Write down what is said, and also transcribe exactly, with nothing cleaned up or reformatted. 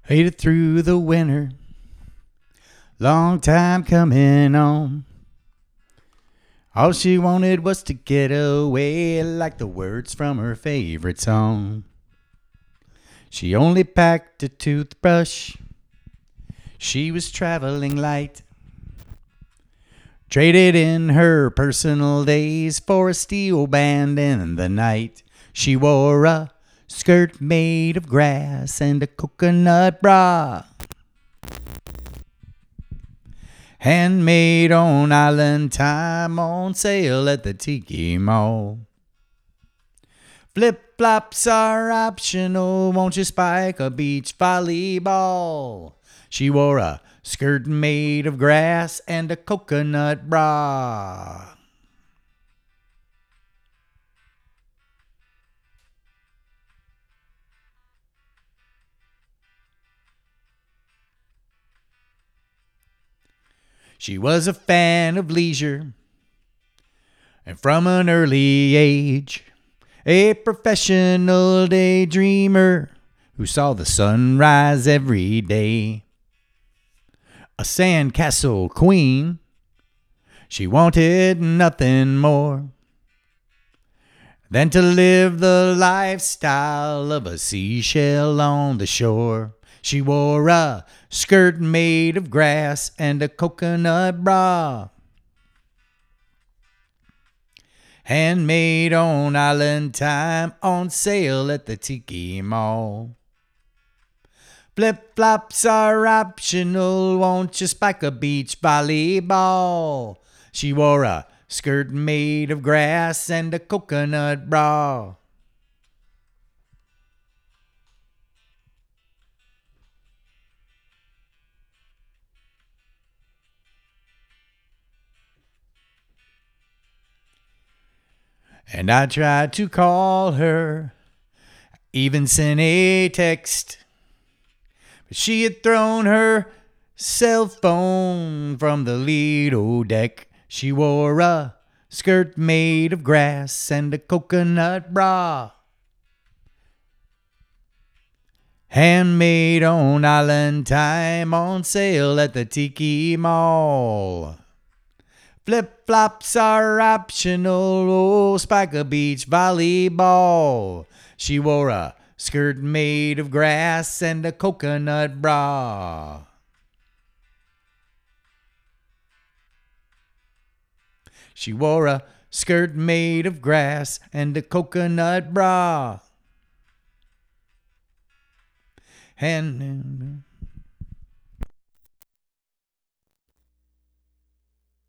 Made it through the winter. Long time coming on. All she wanted was to get away, like the words from her favorite song. She only packed a toothbrush. She was traveling light. Traded in her personal days for a steel band in the night. She wore a skirt made of grass and a coconut bra. Handmade on island time, on sale at the Tiki Mall. Flip-flops are optional, won't you spike a beach volleyball? She wore a skirt made of grass and a coconut bra. She was a fan of leisure, and from an early age, a professional daydreamer who saw the sun rise every day. A sandcastle queen, she wanted nothing more than to live the lifestyle of a seashell on the shore. She wore a skirt made of grass and a coconut bra. Handmade on island time, on sale at the Tiki Mall. Flip-flops are optional, won't you spike a beach volleyball? She wore a skirt made of grass and a coconut bra. And I tried to call her, even sent a text, but she had thrown her cell phone from the Lido deck. She wore a skirt made of grass and a coconut bra. Handmade on island time, on sale at the Tiki Mall. Flip-flops are optional, oh, spike a beach volleyball. She wore a skirt made of grass and a coconut bra. She wore a skirt made of grass and a coconut bra. And